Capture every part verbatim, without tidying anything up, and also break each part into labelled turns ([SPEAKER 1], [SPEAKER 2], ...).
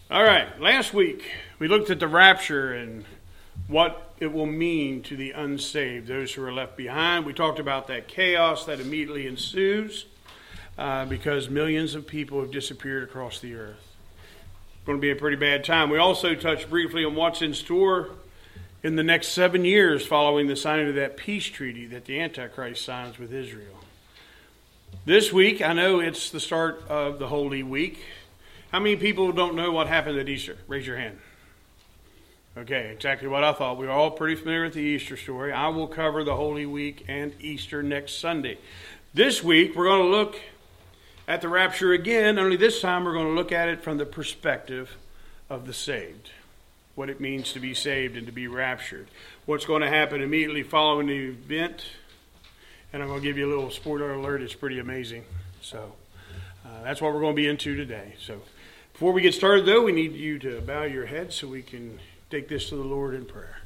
[SPEAKER 1] All right, last week we looked at the rapture and what it will mean to the unsaved, those who are left behind. We talked about that chaos that immediately ensues uh, because millions of people have disappeared across the earth. It's going to be a pretty bad time. We also touched briefly on what's in store in the next seven years following the signing of that peace treaty that the Antichrist signs with Israel. This week, I know it's the start of the Holy Week. How many people don't know what happened at Easter? Raise your hand. Okay, exactly what I thought. We're all pretty familiar with the Easter story. I will cover the Holy Week and Easter next Sunday. This week, we're going to look at the rapture again, only this time we're going to look at it from the perspective of the saved. What it means to be saved and to be raptured. What's going to happen immediately following the event. And I'm going to give you a little spoiler alert. It's pretty amazing. So uh, that's what we're going to be into today. So before we get started, though, we need you to bow your head so we can take this to the Lord in prayer.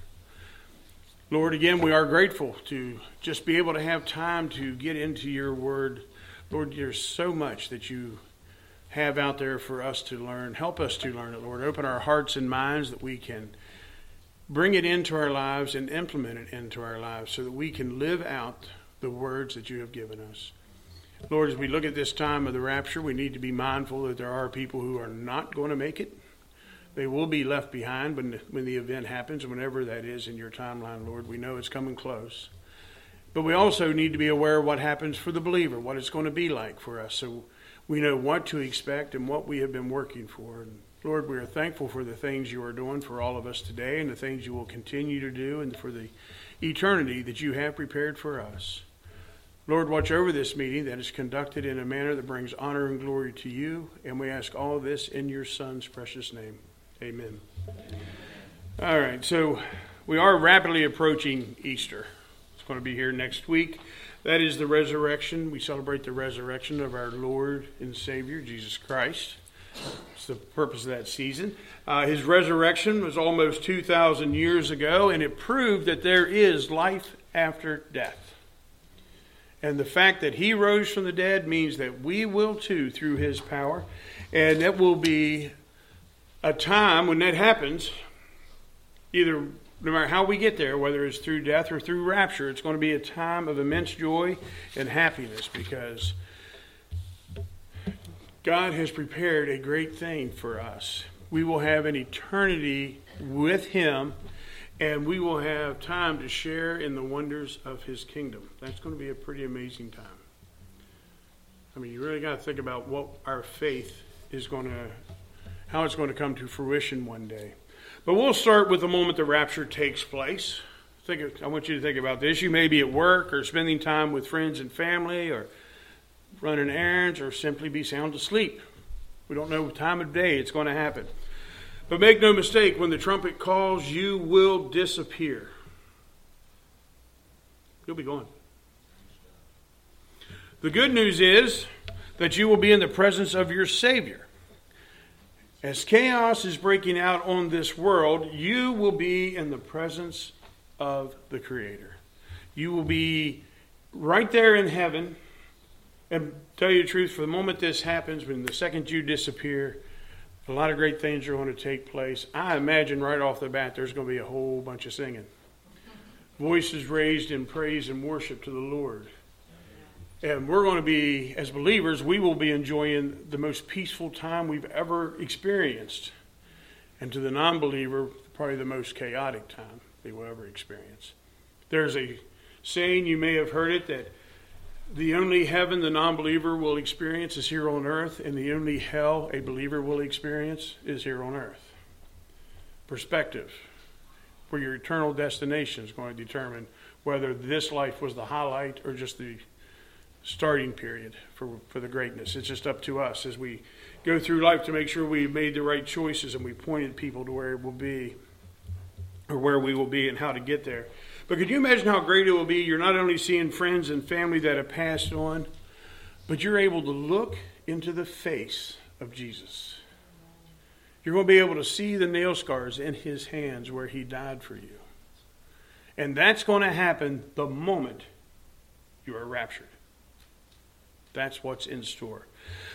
[SPEAKER 1] Lord, again, we are grateful to just be able to have time to get into your word. Lord, there's so much that you have out there for us to learn. Help us to learn it, Lord. Open our hearts and minds that we can bring it into our lives and implement it into our lives so that we can live out the words that you have given us. Lord, as we look at this time of the rapture, we need to be mindful that there are people who are not going to make it. They will be left behind when the, when the event happens, whenever that is in your timeline, Lord. We know it's coming close. But we also need to be aware of what happens for the believer, what it's going to be like for us, so we know what to expect and what we have been working for. And Lord, we are thankful for the things you are doing for all of us today and the things you will continue to do and for the eternity that you have prepared for us. Lord, watch over this meeting that is conducted in a manner that brings honor and glory to you, and we ask all of this in your Son's precious name. Amen. Amen. All right, so we are rapidly approaching Easter. It's going to be here next week. That is the resurrection. We celebrate the resurrection of our Lord and Savior, Jesus Christ. It's the purpose of that season. Uh, his resurrection was almost two thousand years ago, and it proved that there is life after death. And the fact that he rose from the dead means that we will too through his power. And it will be a time when that happens, either no matter how we get there, whether it's through death or through rapture, it's going to be a time of immense joy and happiness because God has prepared a great thing for us. We will have an eternity with him, and we will have time to share in the wonders of his kingdom. That's going to be a pretty amazing time. I mean, you really got to think about what our faith is going to, how it's going to come to fruition one day. But we'll start with the moment the rapture takes place. Think of, I want you to think about this. You may be at work or spending time with friends and family or running errands or simply be sound asleep. We don't know what time of day it's going to happen. But make no mistake, when the trumpet calls, you will disappear. You'll be gone. The good news is that you will be in the presence of your Savior. As chaos is breaking out on this world, you will be in the presence of the Creator. You will be right there in heaven. And tell you the truth, for the moment this happens, when the second you disappear, a lot of great things are going to take place. I imagine right off the bat there's going to be a whole bunch of singing. Voices raised in praise and worship to the Lord. And we're going to be, as believers, we will be enjoying the most peaceful time we've ever experienced. And to the non-believer, probably the most chaotic time they will ever experience. There's a saying, you may have heard it, that the only heaven the non-believer will experience is here on earth, and the only hell a believer will experience is here on earth. Perspective, where your eternal destination is going to determine whether this life was the highlight or just the starting period for, for the greatness. It's just up to us as we go through life to make sure we've made the right choices and we pointed people to where it will be, or where we will be and how to get there. But could you imagine how great it will be? You're not only seeing friends and family that have passed on, but you're able to look into the face of Jesus. You're going to be able to see the nail scars in his hands where he died for you. And that's going to happen the moment you are raptured. That's what's in store.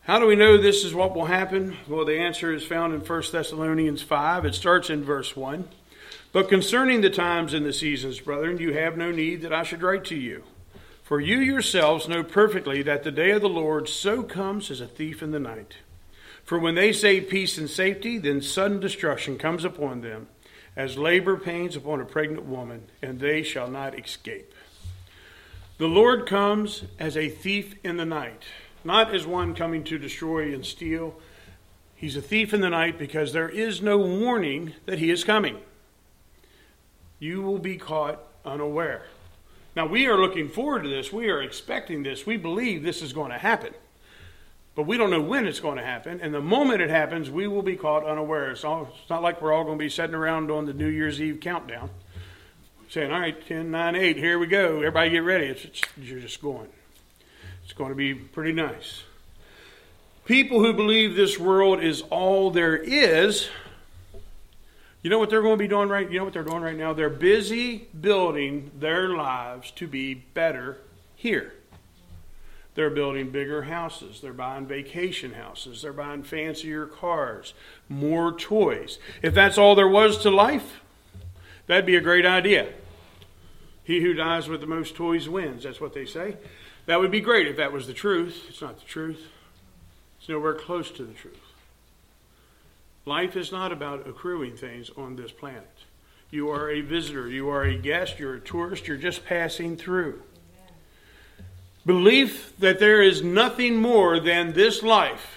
[SPEAKER 1] How do we know this is what will happen? Well, the answer is found in First Thessalonians five. It starts in verse one. But concerning the times and the seasons, brethren, you have no need that I should write to you. For you yourselves know perfectly that the day of the Lord so comes as a thief in the night. For when they say peace and safety, then sudden destruction comes upon them, as labor pains upon a pregnant woman, and they shall not escape. The Lord comes as a thief in the night. Not as one coming to destroy and steal. He's a thief in the night because there is no warning that he is coming. You will be caught unaware. Now, we are looking forward to this. We are expecting this. We believe this is going to happen. But we don't know when it's going to happen. And the moment it happens, we will be caught unaware. It's, all, it's not like we're all going to be sitting around on the New Year's Eve countdown saying, all right, ten, nine, eight, here we go. Everybody get ready. It's, it's, you're just going. It's going to be pretty nice. People who believe this world is all there is, you know what they're going to be doing right? You know what they're doing right now? They're busy building their lives to be better here. They're building bigger houses. They're buying vacation houses. They're buying fancier cars, more toys. If that's all there was to life, that'd be a great idea. He who dies with the most toys wins. That's what they say. That would be great if that was the truth. It's not the truth. It's nowhere close to the truth. Life is not about accruing things on this planet. You are a visitor. You are a guest. You're a tourist. You're just passing through. Amen. Belief that there is nothing more than this life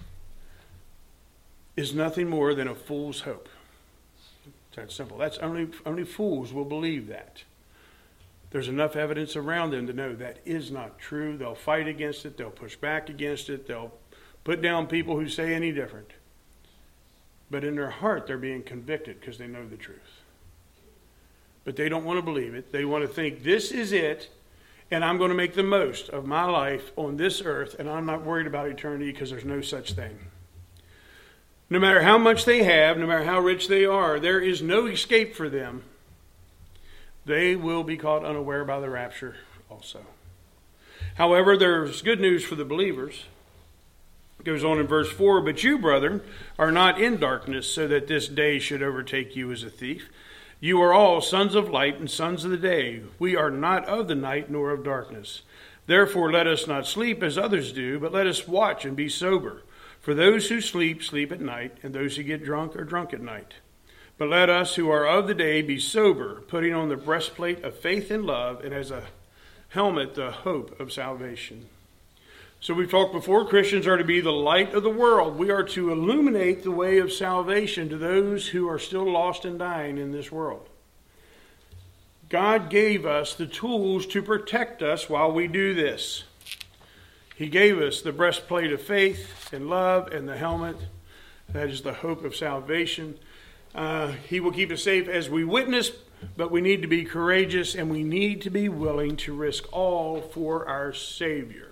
[SPEAKER 1] is nothing more than a fool's hope. It's that simple. That's only, only fools will believe that. There's enough evidence around them to know that is not true. They'll fight against it. They'll push back against it. They'll put down people who say any different. But in their heart, they're being convicted because they know the truth. But they don't want to believe it. They want to think this is it, and I'm going to make the most of my life on this earth, and I'm not worried about eternity because there's no such thing. No matter how much they have, no matter how rich they are, there is no escape for them. They will be caught unaware by the rapture also. However, there's good news for the believers. It goes on in verse four, but you, brethren, are not in darkness, so that this day should overtake you as a thief. You are all sons of light and sons of the day. We are not of the night nor of darkness. Therefore let us not sleep as others do, but let us watch and be sober. For those who sleep, sleep at night, and those who get drunk are drunk at night. But let us who are of the day be sober, putting on the breastplate of faith and love, and as a helmet the hope of salvation. So we've talked before, Christians are to be the light of the world. We are to illuminate the way of salvation to those who are still lost and dying in this world. God gave us the tools to protect us while we do this. He gave us the breastplate of faith and love and the helmet. That is the hope of salvation. Uh, he will keep us safe as we witness, but we need to be courageous and we need to be willing to risk all for our Savior.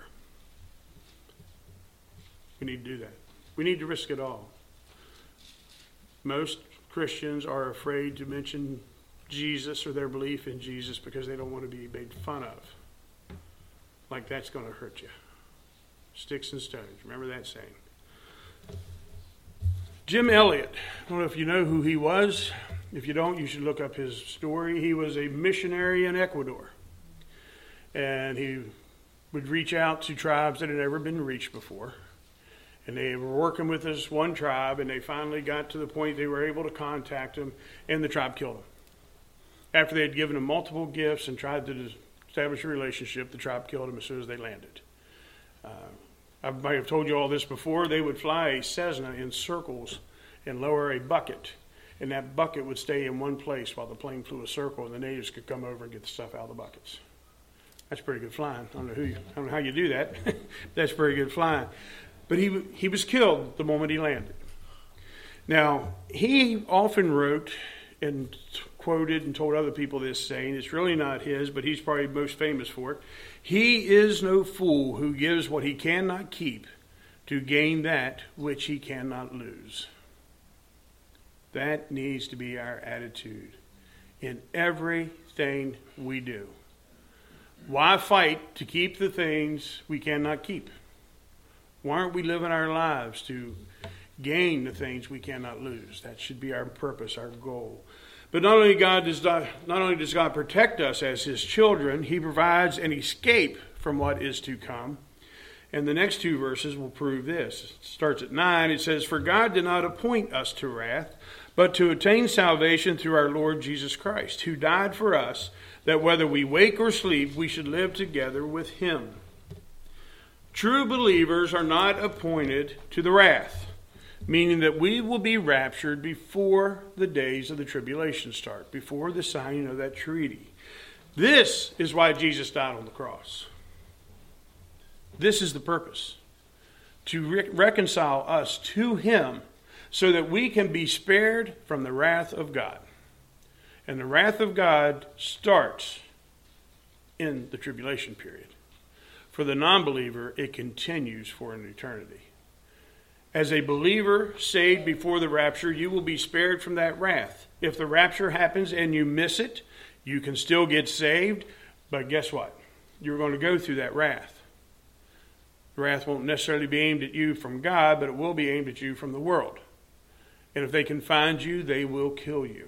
[SPEAKER 1] We need to do that. We need to risk it all. Most Christians are afraid to mention Jesus or their belief in Jesus because they don't want to be made fun of. Like that's going to hurt you. Sticks and stones. Remember that saying. Jim Elliot. I don't know if you know who he was. If you don't, you should look up his story. He was a missionary in Ecuador. And he would reach out to tribes that had never been reached before. And they were working with this one tribe, and they finally got to the point they were able to contact him, and the tribe killed him. After they had given him multiple gifts and tried to establish a relationship, the tribe killed him as soon as they landed. Uh, I might have told you all this before. They would fly a Cessna in circles and lower a bucket, and that bucket would stay in one place while the plane flew a circle, and the natives could come over and get the stuff out of the buckets. That's pretty good flying. I don't know who you, I don't know how you do that. That's pretty good flying. But he he was killed the moment he landed. Now, he often wrote and quoted and told other people this saying. It's really not his, but he's probably most famous for it. He is no fool who gives what he cannot keep to gain that which he cannot lose. That needs to be our attitude in everything we do. Why fight to keep the things we cannot keep? Why aren't we living our lives to gain the things we cannot lose? That should be our purpose, our goal. But not only God does not, not only does God protect us as his children, he provides an escape from what is to come. And the next two verses will prove this. It starts at nine. It says, "For God did not appoint us to wrath, but to attain salvation through our Lord Jesus Christ, who died for us, that whether we wake or sleep, we should live together with him." True believers are not appointed to the wrath, meaning that we will be raptured before the days of the tribulation start, before the signing of that treaty. This is why Jesus died on the cross. This is the purpose, to re- reconcile us to him so that we can be spared from the wrath of God. And the wrath of God starts in the tribulation period. For the non-believer, it continues for an eternity. As a believer saved before the rapture, you will be spared from that wrath. If the rapture happens and you miss it, you can still get saved, but guess what? You're going to go through that wrath. The wrath won't necessarily be aimed at you from God, but it will be aimed at you from the world. And if they can find you, they will kill you.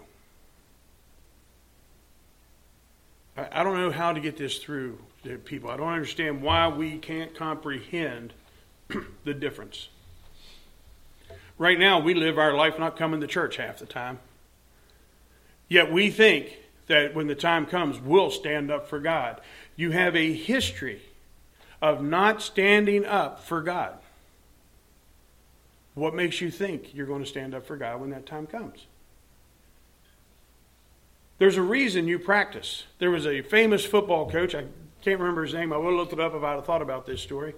[SPEAKER 1] I don't know how to get this through to people. I don't understand why we can't comprehend the difference. Right now, we live our life not coming to church half the time. Yet we think that when the time comes, we'll stand up for God. You have a history of not standing up for God. What makes you think you're going to stand up for God when that time comes? There's a reason you practice. There was a famous football coach. I can't remember his name. I would have looked it up if I had thought about this story.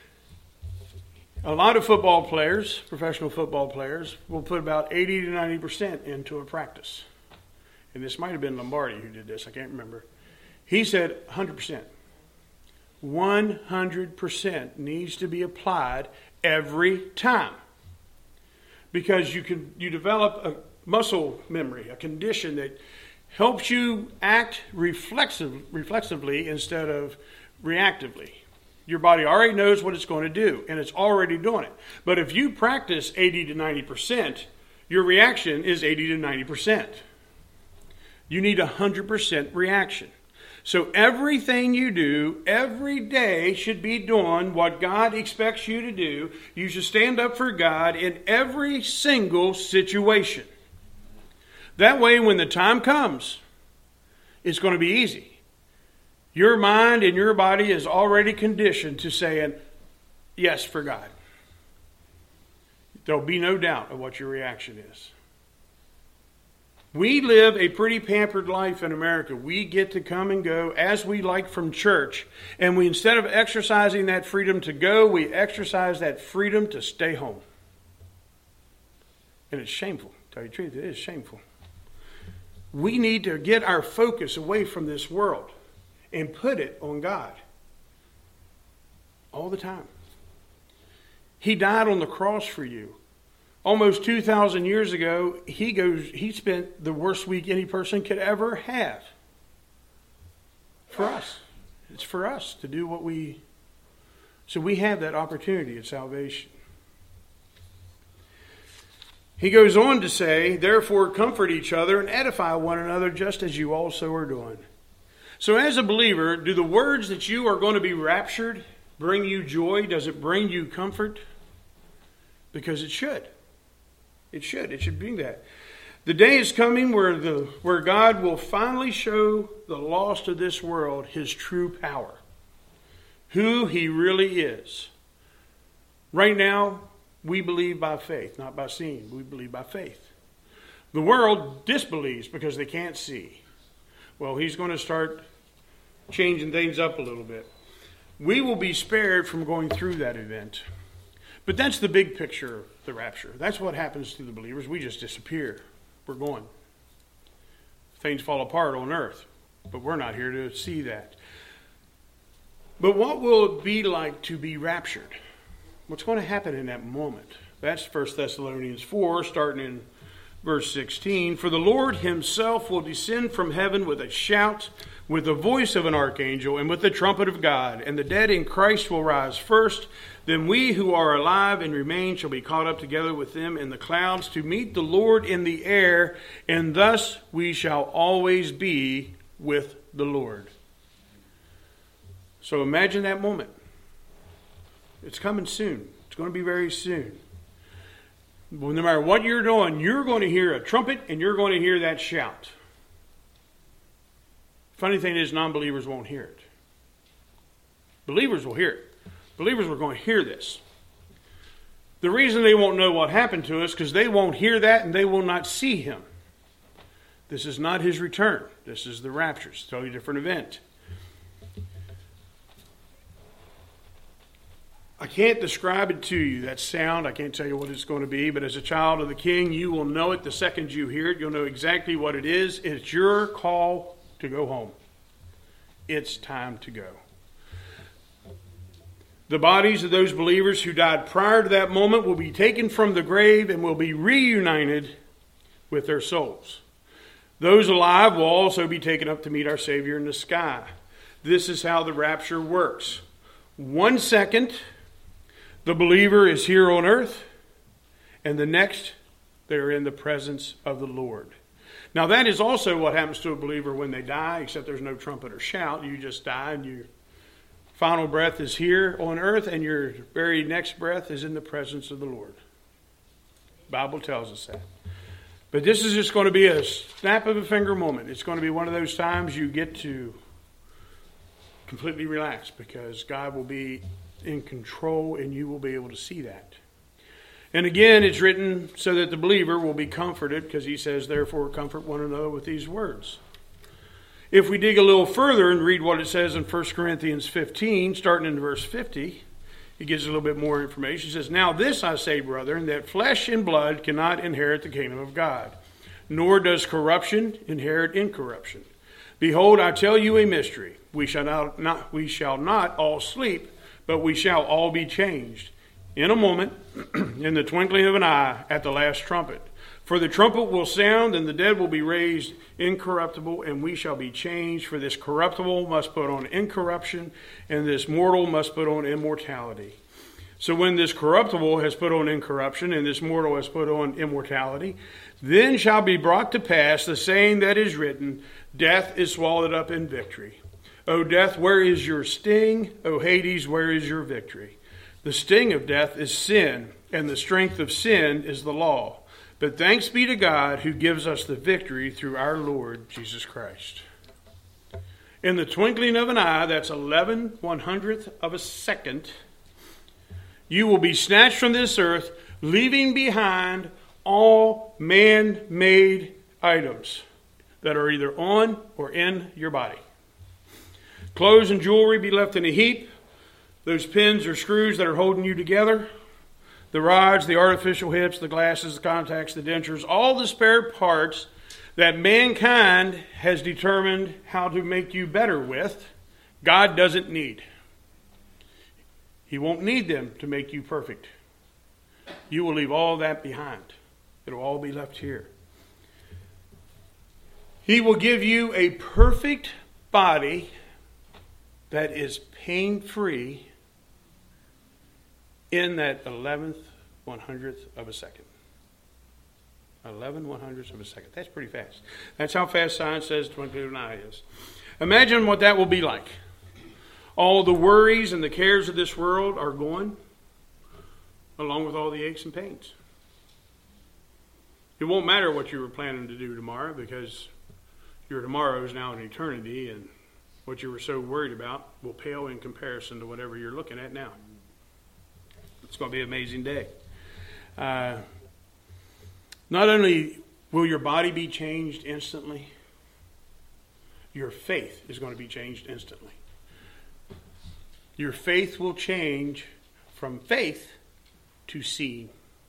[SPEAKER 1] A lot of football players, professional football players, will put about eighty to ninety percent into a practice. And this might have been Lombardi who did this. I can't remember. He said one hundred percent. one hundred percent needs to be applied every time. Because you can you develop a muscle memory, a condition that helps you act reflexive, reflexively instead of reactively. Your body already knows what it's going to do, and it's already doing it. But if you practice eighty to ninety percent, your reaction is eighty to ninety percent. You need one hundred percent reaction. So everything you do every day should be doing what God expects you to do. You should stand up for God in every single situation. That way, when the time comes, it's going to be easy. Your mind and your body is already conditioned to saying yes for God. There'll be no doubt of what your reaction is. We live a pretty pampered life in America. We get to come and go as we like from church. And we, instead of exercising that freedom to go, we exercise that freedom to stay home. And it's shameful. To tell you the truth, it is shameful. We need to get our focus away from this world and put it on God. All the time. He died on the cross for you. Almost two thousand years ago, he goes. He spent the worst week any person could ever have. For us. It's for us to do what we... So we have that opportunity at salvation. He goes on to say, therefore comfort each other and edify one another just as you also are doing. So as a believer, do the words that you are going to be raptured bring you joy? Does it bring you comfort? Because it should. It should. It should bring that. The day is coming where the where God will finally show the lost of this world his true power. Who he really is. Right now, we believe by faith, not by seeing. We believe by faith. The world disbelieves because they can't see. Well, he's going to start changing things up a little bit. We will be spared from going through that event. But that's the big picture of the rapture. That's what happens to the believers. We just disappear. We're going. Things fall apart on earth. But we're not here to see that. But what will it be like to be raptured? What's going to happen in that moment? That's First Thessalonians four, starting in Verse sixteen, for the Lord himself will descend from heaven with a shout, with the voice of an archangel, and with the trumpet of God, and the dead in Christ will rise first. Then we who are alive and remain shall be caught up together with them in the clouds to meet the Lord in the air, and thus we shall always be with the Lord. So imagine that moment. It's coming soon. It's going to be very soon. Well, no matter what you're doing, you're going to hear a trumpet and you're going to hear that shout. Funny thing is, non-believers won't hear it. Believers will hear it. Believers are going to hear this. The reason they won't know what happened to us is because they won't hear that and they will not see him. This is not his return. This is the rapture. It's a totally different event. I can't describe it to you, that sound. I can't tell you what it's going to be, but as a child of the King, you will know it the second you hear it. You'll know exactly what it is. It's your call to go home. It's time to go. The bodies of those believers who died prior to that moment will be taken from the grave and will be reunited with their souls. Those alive will also be taken up to meet our Savior in the sky. This is how the rapture works. One second, the believer is here on earth, and the next, they are in the presence of the Lord. Now, that is also what happens to a believer when they die, except there's no trumpet or shout. You just die, and your final breath is here on earth, and your very next breath is in the presence of the Lord. The Bible tells us that. But this is just going to be a snap of a finger moment. It's going to be one of those times you get to completely relax because God will be in control and you will be able to see that. And again, it's written so that the believer will be comforted because he says, therefore, comfort one another with these words. If we dig a little further and read what it says in First Corinthians fifteen, starting in verse fifty, it gives a little bit more information. It says, now this I say, brethren, that flesh and blood cannot inherit the kingdom of God, nor does corruption inherit incorruption. Behold, I tell you a mystery. We shall not, not, we shall not all sleep, but we shall all be changed. In a moment, in the twinkling of an eye, at the last trumpet. For the trumpet will sound, and the dead will be raised incorruptible, and we shall be changed. For this corruptible must put on incorruption, and this mortal must put on immortality. So when this corruptible has put on incorruption, and this mortal has put on immortality, then shall be brought to pass the saying that is written, death is swallowed up in victory. O death, where is your sting? O Hades, where is your victory? The sting of death is sin, and the strength of sin is the law. But thanks be to God who gives us the victory through our Lord Jesus Christ. In the twinkling of an eye, that's eleven one hundredth of a second, you will be snatched from this earth, leaving behind all man-made items that are either on or in your body. Clothes and jewelry be left in a heap. Those pins or screws that are holding you together, the rods, the artificial hips, the glasses, the contacts, the dentures, all the spare parts that mankind has determined how to make you better with, God doesn't need. He won't need them to make you perfect. You will leave all that behind. It'll all be left here. He will give you a perfect body that is pain-free in that eleventh one hundredth of a second. eleven one hundredths of a second. That's pretty fast. That's how fast science says twinkling of an eye is. Imagine what that will be like. All the worries and the cares of this world are gone, along with all the aches and pains. It won't matter what you were planning to do tomorrow because your tomorrow is now an eternity, and what you were so worried about will pale in comparison to whatever you're looking at now. It's going to be an amazing day. Uh, not only will your body be changed instantly, your faith is going to be changed instantly. Your faith will change from faith to seeing.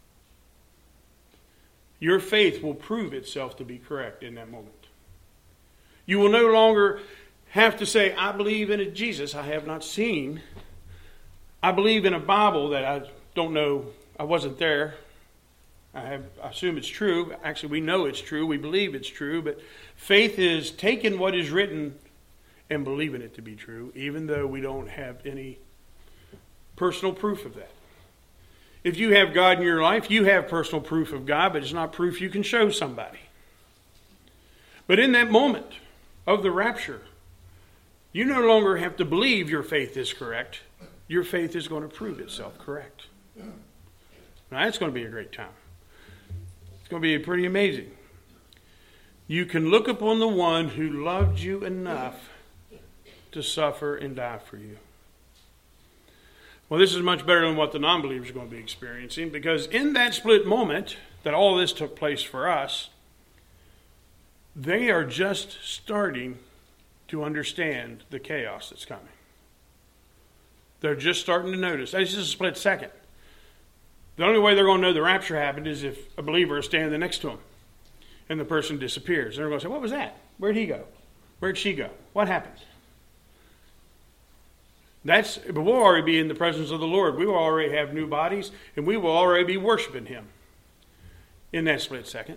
[SPEAKER 1] Your faith will prove itself to be correct in that moment. You will no longer have to say, I believe in a Jesus I have not seen. I believe in a Bible that I don't know, I wasn't there. I have I assume it's true. Actually, we know it's true. We believe it's true. But faith is taking what is written and believing it to be true, even though we don't have any personal proof of that. If you have God in your life, you have personal proof of God, but it's not proof you can show somebody. But in that moment of the rapture, you no longer have to believe your faith is correct. Your faith is going to prove itself correct. Now, that's going to be a great time. It's going to be pretty amazing. You can look upon the one who loved you enough to suffer and die for you. Well, this is much better than what the non-believers are going to be experiencing, because in that split moment that all this took place for us, they are just starting to understand the chaos that's coming. They're just starting to notice. This is a split second. The only way they're going to know the rapture happened is if a believer is standing next to them and the person disappears. They're going to say, what was that? Where'd he go? Where'd she go? What happened? That's, but we'll already be in the presence of the Lord. We will already have new bodies, and we will already be worshiping Him in that split second.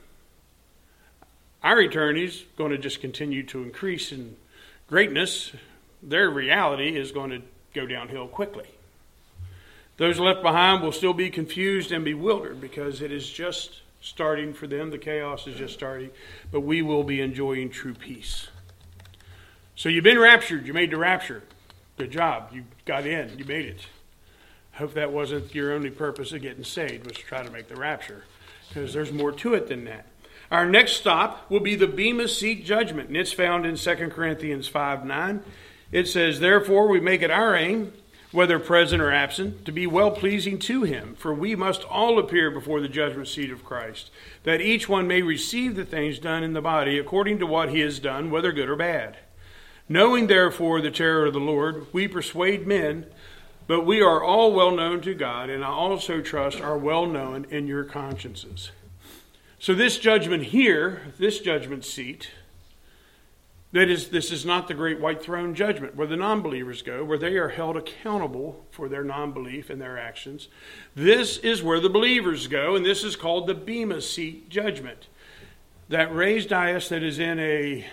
[SPEAKER 1] Our eternity is going to just continue to increase in greatness. Their reality is going to go downhill quickly. Those left behind will still be confused and bewildered because it is just starting for them. The chaos is just starting, but we will be enjoying true peace. So you've been raptured. You made the rapture. Good job. You got in. You made it. I hope that wasn't your only purpose of getting saved, was to try to make the rapture, because there's more to it than that. Our next stop will be the Bema Seat judgment, and it's found in Second Corinthians five nine. It says, therefore we make it our aim, whether present or absent, to be well-pleasing to Him, for we must all appear before the judgment seat of Christ, that each one may receive the things done in the body according to what he has done, whether good or bad. Knowing therefore the terror of the Lord, we persuade men, but we are all well known to God, and I also trust are well known in your consciences. So this judgment here, this judgment seat, that is, this is not the great white throne judgment where the non-believers go, where they are held accountable for their non-belief and their actions. This is where the believers go, and this is called the Bema Seat judgment. That raised dais that is in a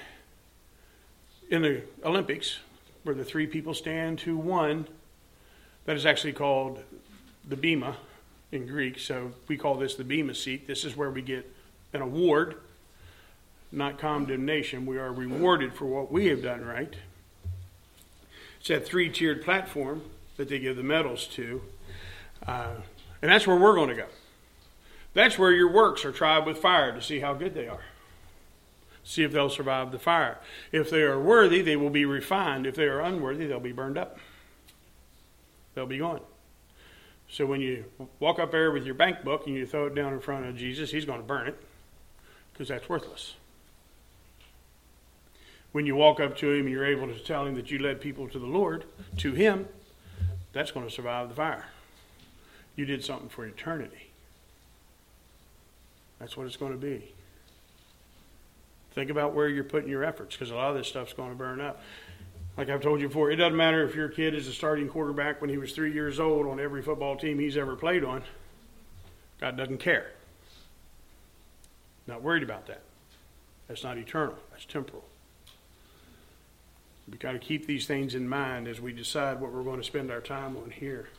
[SPEAKER 1] in the Olympics, where the three people stand to one, that is actually called the Bema in Greek. So we call this the Bema Seat. This is where we get an award, not condemnation. We are rewarded for what we have done right. It's that three-tiered platform that they give the medals to. Uh, and that's where we're going to go. That's where your works are tried with fire to see how good they are. See if they'll survive the fire. If they are worthy, they will be refined. If they are unworthy, they'll be burned up. They'll be gone. So when you walk up there with your bank book and you throw it down in front of Jesus, He's going to burn it, because that's worthless. When you walk up to Him and you're able to tell Him that you led people to the Lord, to Him, that's going to survive the fire. You did something for eternity. That's what it's going to be. Think about where you're putting your efforts, because a lot of this stuff's going to burn up. Like I've told you before, it doesn't matter if your kid is a starting quarterback when he was three years old on every football team he's ever played on. God doesn't care. Not worried about that. That's not eternal. That's temporal. We've got to keep these things in mind as we decide what we're going to spend our time on here.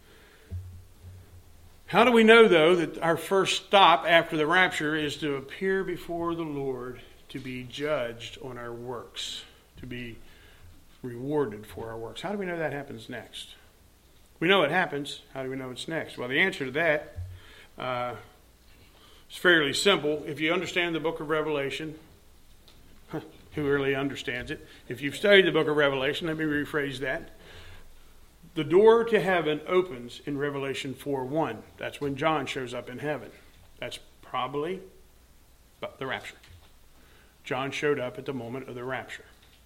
[SPEAKER 1] How do we know, though, that our first stop after the rapture is to appear before the Lord to be judged on our works, to be rewarded for our works? How do we know that happens next? We know it happens. How do we know it's next? Well, the answer to that uh, is fairly simple. If you understand the book of Revelation, who really understands it? If you've studied the book of Revelation, let me rephrase that. The door to heaven opens in Revelation four one. That's when John shows up in heaven. That's probably the rapture. John showed up at the moment of the rapture.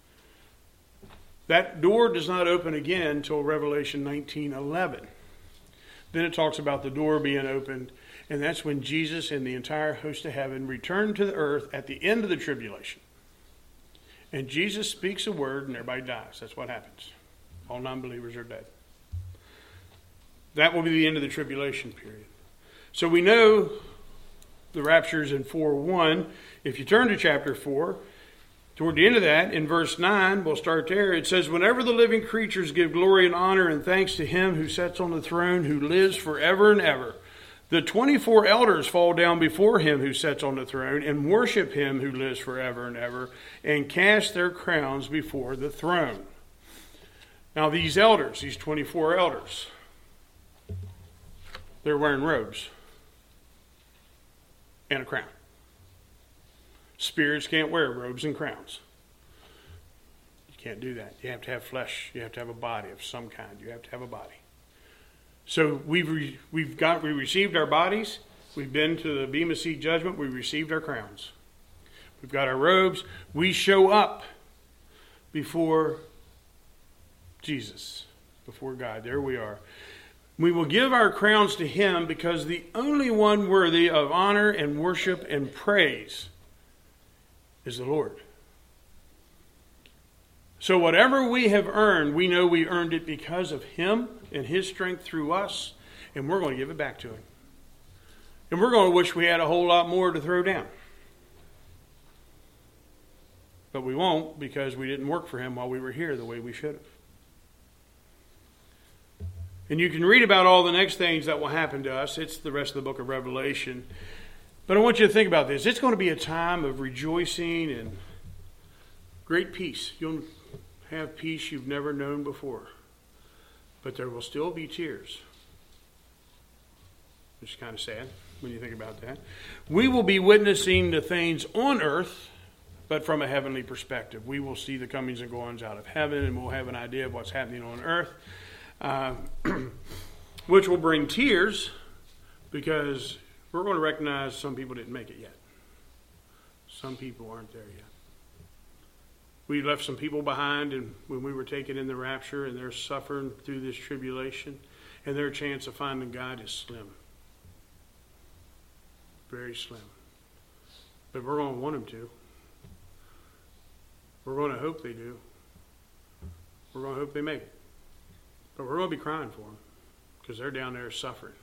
[SPEAKER 1] That door does not open again until Revelation nineteen eleven. Then it talks about the door being opened, and that's when Jesus and the entire host of heaven return to the earth at the end of the tribulation. And Jesus speaks a word and everybody dies. That's what happens. All non-believers are dead. That will be the end of the tribulation period. So we know the rapture is in four one. If you turn to chapter four, toward the end of that, in verse nine, we'll start there. It says, whenever the living creatures give glory and honor and thanks to him who sits on the throne, who lives forever and ever, the twenty-four elders fall down before him who sits on the throne and worship him who lives forever and ever, and cast their crowns before the throne. Now these elders, these twenty-four elders, they're wearing robes and a crown. Spirits can't wear robes and crowns. You can't do that. You have to have flesh. You have to have a body of some kind. You have to have a body. So we've re, we've got we received our bodies. We've been to the Bema Seat judgment. We received our crowns. We've got our robes. We show up before Jesus, before God. There we are. We will give our crowns to him because the only one worthy of honor and worship and praise is the Lord. So whatever we have earned, we know we earned it because of him and his strength through us, and we're going to give it back to him. And we're going to wish we had a whole lot more to throw down. But we won't, because we didn't work for him while we were here the way we should have. And you can read about all the next things that will happen to us. It's the rest of the book of Revelation. But I want you to think about this. It's going to be a time of rejoicing and great peace. You'll have peace you've never known before. But there will still be tears. Which is kind of sad when you think about that. We will be witnessing the things on earth, but from a heavenly perspective. We will see the comings and goings out of heaven, and we'll have an idea of what's happening on earth. Uh, which will bring tears, because we're going to recognize some people didn't make it yet. Some people aren't there yet. We left some people behind and when we were taken in the rapture, and they're suffering through this tribulation, and their chance of finding God is slim. Very slim. But we're going to want them to. We're going to hope they do. We're going to hope they make it. But we're going to be crying for them, because they're down there suffering.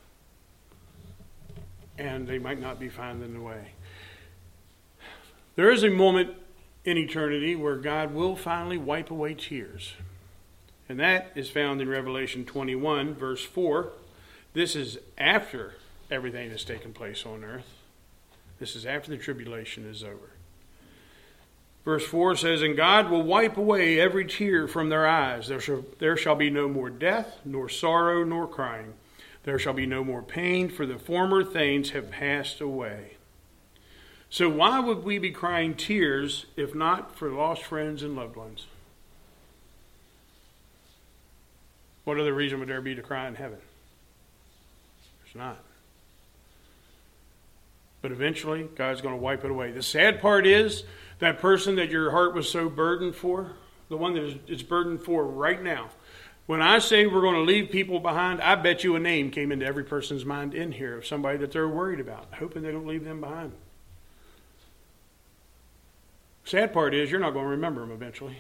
[SPEAKER 1] And they might not be finding the way. There is a moment in eternity where God will finally wipe away tears. And that is found in Revelation twenty-one, verse four. This is after everything has taken place on earth. This is after the tribulation is over. Verse four says, and God will wipe away every tear from their eyes. There shall, there shall be no more death, nor sorrow, nor crying. There shall be no more pain, for the former things have passed away. So why would we be crying tears if not for lost friends and loved ones? What other reason would there be to cry in heaven? There's not. But eventually, God's going to wipe it away. The sad part is, that person that your heart was so burdened for, the one that it's burdened for right now. When I say we're going to leave people behind, I bet you a name came into every person's mind in here of somebody that they're worried about, hoping they don't leave them behind. Sad part is, you're not going to remember them eventually.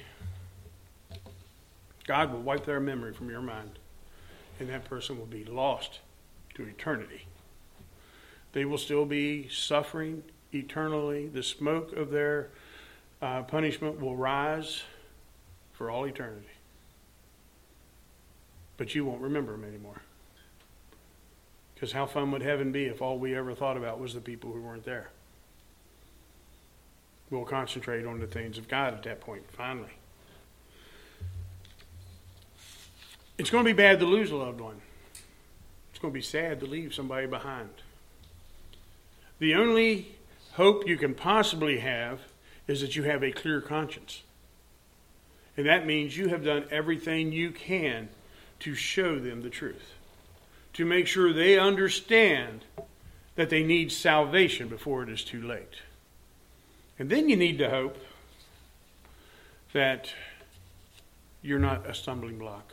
[SPEAKER 1] God will wipe their memory from your mind, and that person will be lost to eternity. They will still be suffering eternally. The smoke of their uh, punishment will rise for all eternity. But you won't remember them anymore. Because how fun would heaven be if all we ever thought about was the people who weren't there? We'll concentrate on the things of God at that point, finally. It's going to be bad to lose a loved one. It's going to be sad to leave somebody behind. The only hope you can possibly have is that you have a clear conscience. And that means you have done everything you can to show them the truth. To make sure they understand that they need salvation before it is too late. And then you need to hope that you're not a stumbling block.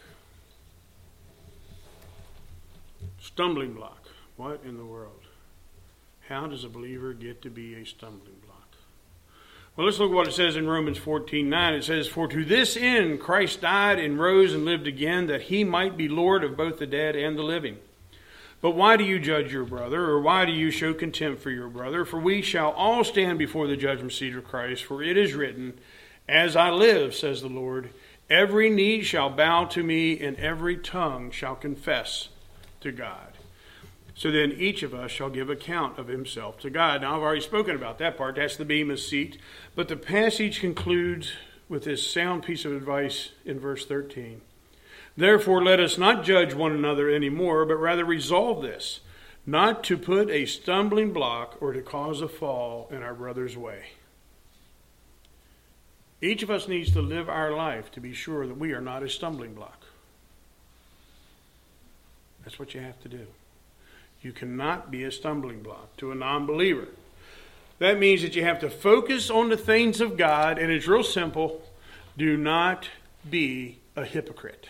[SPEAKER 1] Stumbling block. What in the world? How does a believer get to be a stumbling block? Well, let's look at what it says in Romans fourteen nine. It says, for to this end Christ died and rose and lived again, that he might be Lord of both the dead and the living. But why do you judge your brother, or why do you show contempt for your brother? For we shall all stand before the judgment seat of Christ. For it is written, As I live, says the Lord, every knee shall bow to me, and every tongue shall confess to God. So then each of us shall give account of himself to God. Now, I've already spoken about that part. That's the bema seat. But the passage concludes with this sound piece of advice in verse thirteen. Therefore, let us not judge one another anymore, but rather resolve this, not to put a stumbling block or to cause a fall in our brother's way. Each of us needs to live our life to be sure that we are not a stumbling block. That's what you have to do. You cannot be a stumbling block to a non-believer. That means that you have to focus on the things of God, and it's real simple. Do not be a hypocrite.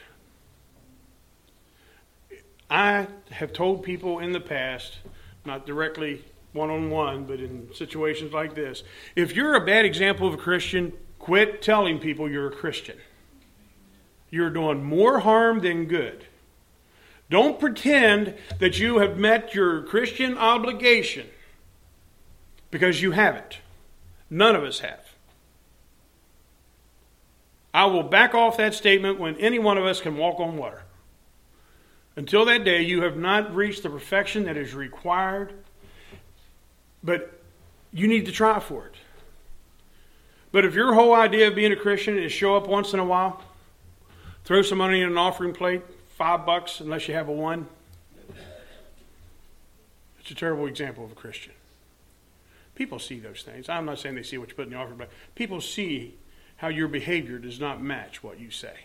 [SPEAKER 1] I have told people in the past, not directly one-on-one, but in situations like this, if you're a bad example of a Christian, quit telling people you're a Christian. You're doing more harm than good. Don't pretend that you have met your Christian obligation, because you haven't. None of us have. I will back off that statement when any one of us can walk on water. Until that day, you have not reached the perfection that is required, but you need to try for it. But if your whole idea of being a Christian is show up once in a while, throw some money in an offering plate, five bucks unless you have a one, it's a terrible example of a Christian. People see those things. I'm not saying they see what you put in the offering plate. People see how your behavior does not match what you say.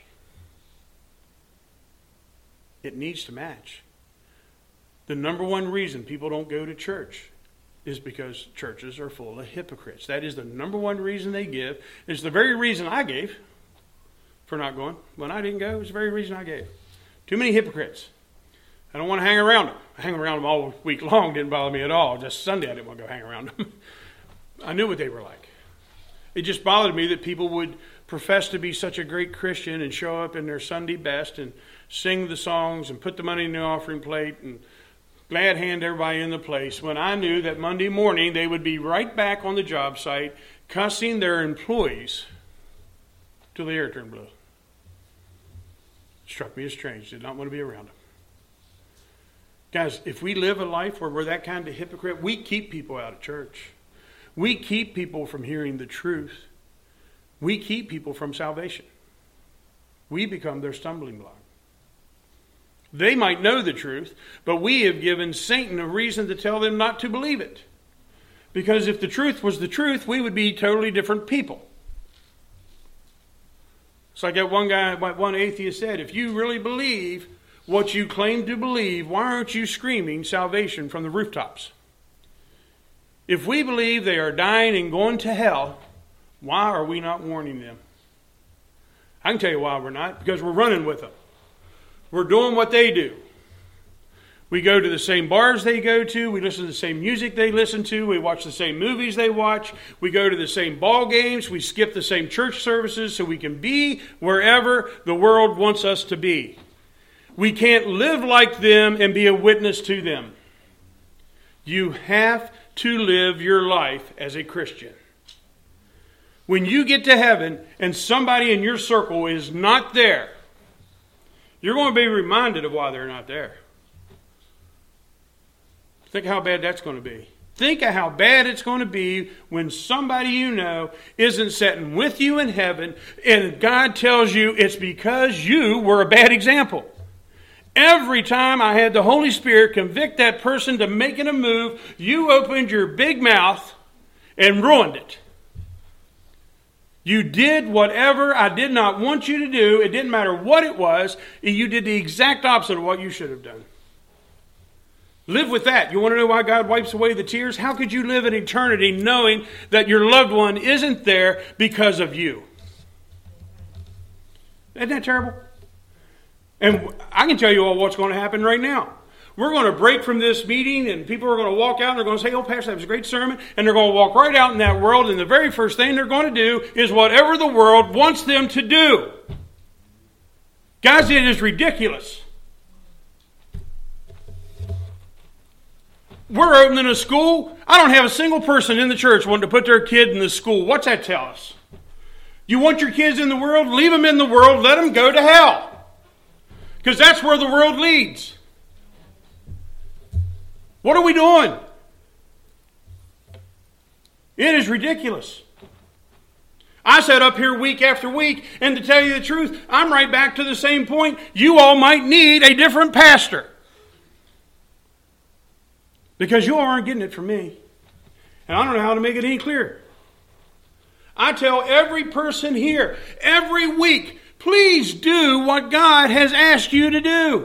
[SPEAKER 1] It needs to match. The number one reason people don't go to church is because churches are full of hypocrites. That is the number one reason they give. It's the very reason I gave for not going. When I didn't go, it's the very reason I gave. Too many hypocrites. I don't want to hang around them. I hang around them all week long. Didn't bother me at all. Just Sunday I didn't want to go hang around them. I knew what they were like. It just bothered me that people would profess to be such a great Christian and show up in their Sunday best and sing the songs and put the money in the offering plate and glad hand everybody in the place, when I knew that Monday morning they would be right back on the job site cussing their employees till the air turned blue. It struck me as strange. Did not want to be around them. Guys, if we live a life where we're that kind of hypocrite, we keep people out of church. We keep people from hearing the truth. We keep people from salvation. We become their stumbling block. They might know the truth, but we have given Satan a reason to tell them not to believe it. Because if the truth was the truth, we would be totally different people. It's like that one guy, one atheist said, if you really believe what you claim to believe, why aren't you screaming salvation from the rooftops? If we believe they are dying and going to hell, why are we not warning them? I can tell you why we're not. Because we're running with them. We're doing what they do. We go to the same bars they go to. We listen to the same music they listen to. We watch the same movies they watch. We go to the same ball games. We skip the same church services so we can be wherever the world wants us to be. We can't live like them and be a witness to them. You have to live your life as a Christian. When you get to heaven and somebody in your circle is not there, you're going to be reminded of why they're not there. Think how bad that's going to be. Think of how bad it's going to be when somebody you know isn't sitting with you in heaven and God tells you it's because you were a bad example. Every time I had the Holy Spirit convict that person to making a move, you opened your big mouth and ruined it. You did whatever I did not want you to do. It didn't matter what it was. You did the exact opposite of what you should have done. Live with that. You want to know why God wipes away the tears? How could you live in eternity knowing that your loved one isn't there because of you? Isn't that terrible? And I can tell you all what's going to happen right now. We're going to break from this meeting and people are going to walk out and they're going to say, oh, Pastor, that was a great sermon. And they're going to walk right out in that world. And the very first thing they're going to do is whatever the world wants them to do. Guys, it is ridiculous. we're opening a school. I don't have a single person in the church wanting to put their kid in the school. What's that tell us? You want your kids in the world? Leave them in the world. Let them go to hell. Because that's where the world leads. What are we doing? It is ridiculous. I sat up here week after week, and to tell you the truth, I'm right back to the same point. You all might need a different pastor. Because you all aren't getting it from me. And I don't know how to make it any clearer. I tell every person here, every week, please do what God has asked you to do.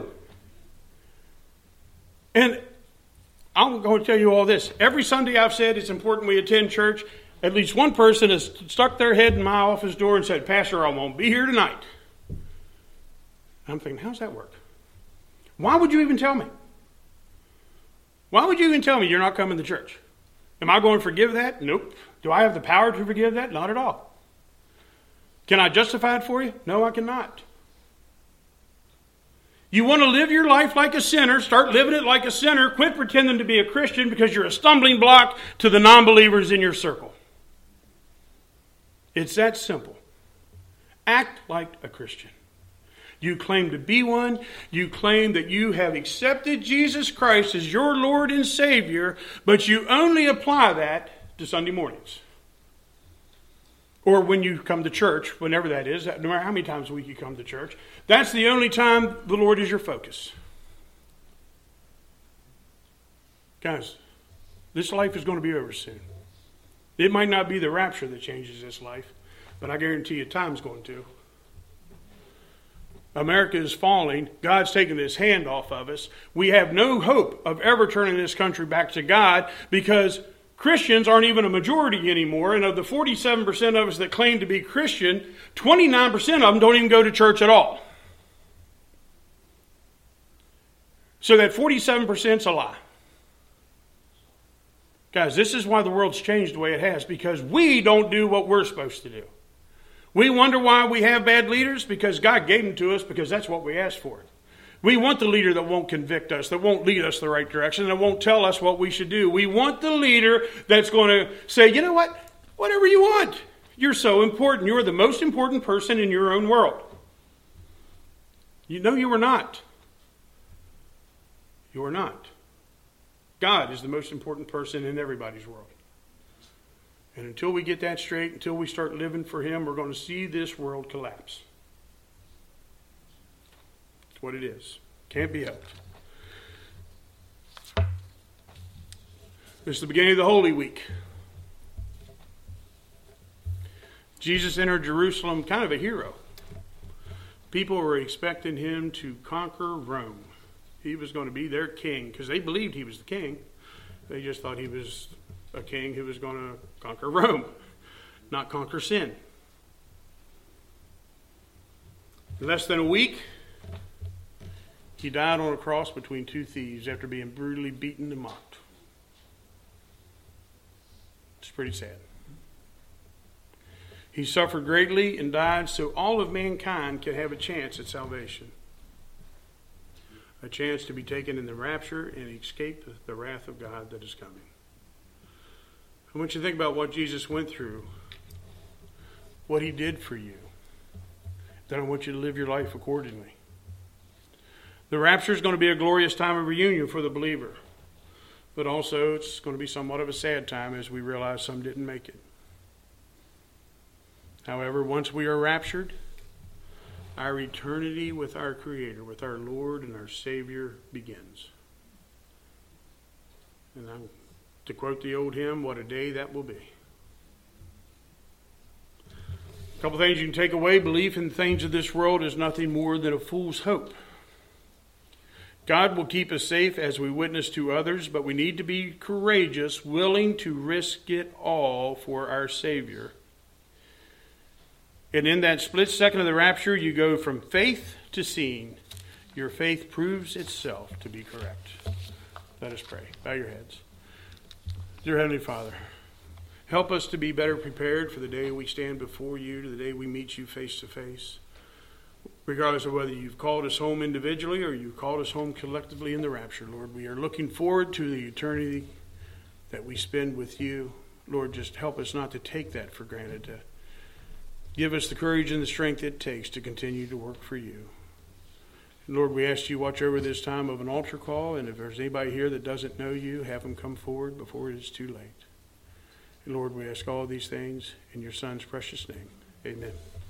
[SPEAKER 1] And I'm going to tell you all this. Every Sunday I've said it's important we attend church. At least one person has stuck their head in my office door and said, Pastor, I won't be here tonight. I'm thinking, how's that work? Why would you even tell me? Why would you even tell me you're not coming to church? Am I going to forgive that? Nope. Do I have the power to forgive that? Not at all. Can I justify it for you? No, I cannot. You want to live your life like a sinner, start living it like a sinner, quit pretending to be a Christian because you're a stumbling block to the non-believers in your circle. It's that simple. Act like a Christian. You claim to be one. You claim that you have accepted Jesus Christ as your Lord and Savior, but you only apply that to Sunday mornings. Or when you come to church, whenever that is, no matter how many times a week you come to church, that's the only time the Lord is your focus. Guys, this life is going to be over soon. It might not be the rapture that changes this life, but I guarantee you time's going to. America is falling. God's taking His hand off of us. We have no hope of ever turning this country back to God because Christians aren't even a majority anymore. And of the forty-seven percent of us that claim to be Christian, twenty-nine percent of them don't even go to church at all. So that forty-seven percent is a lie. Guys, this is why the world's changed the way it has, because we don't do what we're supposed to do. We wonder why we have bad leaders, because God gave them to us, because that's what we asked for. We want the leader that won't convict us, that won't lead us the right direction, that won't tell us what we should do. We want the leader that's going to say, you know what, whatever you want. You're so important. You're the most important person in your own world. You know you are not. You are not. God is the most important person in everybody's world. And until we get that straight, until we start living for Him, we're going to see this world collapse. It's what it is. Can't be helped. This is the beginning of the Holy Week. Jesus entered Jerusalem kind of a hero. People were expecting Him to conquer Rome. He was going to be their king because they believed He was the king. They just thought He was a king who was going to conquer Rome, not conquer sin. In less than a week, He died on a cross between two thieves after being brutally beaten and mocked. It's pretty sad. He suffered greatly and died so all of mankind can have a chance at salvation. A chance to be taken in the rapture and escape the wrath of God that is coming. I want you to think about what Jesus went through, what He did for you. Then I want you to live your life accordingly. The rapture is going to be a glorious time of reunion for the believer. But also it's going to be somewhat of a sad time as we realize some didn't make it. However, once we are raptured, our eternity with our Creator, with our Lord and our Savior begins. And I'm, to quote the old hymn, what a day that will be. A couple things you can take away. Belief in things of this world is nothing more than a fool's hope. God will keep us safe as we witness to others, but we need to be courageous, willing to risk it all for our Savior. And in that split second of the rapture, you go from faith to seeing. Your faith proves itself to be correct. Let us pray. Bow your heads. Dear Heavenly Father, help us to be better prepared for the day we stand before you, to the day we meet you face to face. regardless of whether you've called us home individually or you've called us home collectively in the rapture, Lord. We are looking forward to the eternity that we spend with you. Lord, just help us not to take that for granted. To give us the courage and the strength it takes to continue to work for you. Lord, we ask you watch over this time of an altar call, and if there's anybody here that doesn't know you, have them come forward before it is too late. And Lord, we ask all of these things in your Son's precious name. Amen.